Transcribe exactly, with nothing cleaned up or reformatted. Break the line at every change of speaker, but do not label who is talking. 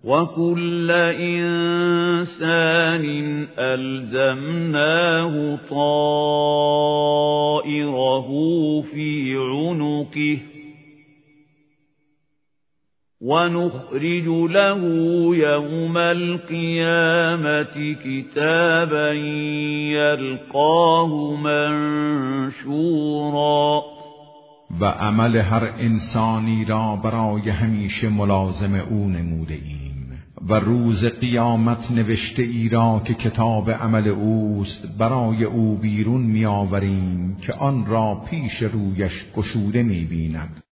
وَكُلَّ إِنسَانٍ أَلْزَمْنَاهُ طَائِرَهُ فِي عُنُقِهِ وَنُخْرِجُ لَهُ يَوْمَ الْقِيَامَةِ كِتَابًا يَلْقَاهُ مَنشُورًا.
و عمل هر انسانی را برای همیشه ملازم او نموده ایم و روز قیامت نوشته ای را که کتاب عمل اوست برای او بیرون می آوریم که آن را پیش رویش گشوده می بیند.